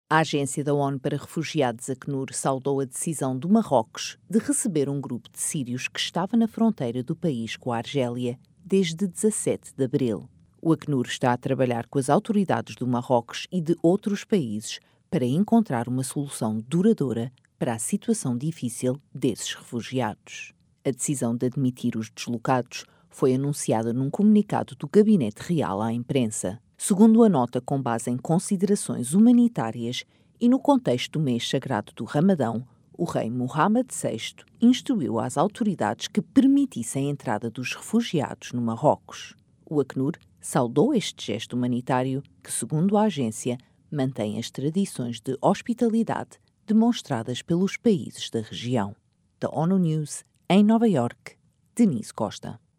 A Agência da ONU para Refugiados, Acnur, saudou a decisão do Marrocos de receber um grupo de sírios que estava na fronteira do país com a Argélia desde 17 de abril. O Acnur está a trabalhar com as autoridades do Marrocos e de outros países para encontrar uma solução duradoura para a situação difícil desses refugiados. A decisão de admitir os deslocados foi anunciada num comunicado do Gabinete Real à imprensa. Segundo a nota, com base em considerações humanitárias e no contexto do mês sagrado do Ramadão, o rei Mohammed VI instruiu às autoridades que permitissem a entrada dos refugiados no Marrocos. O Acnur saudou este gesto humanitário que, segundo a agência, mantém as tradições de hospitalidade demonstradas pelos países da região. Da ONU News, em Nova Iorque, Denise Costa.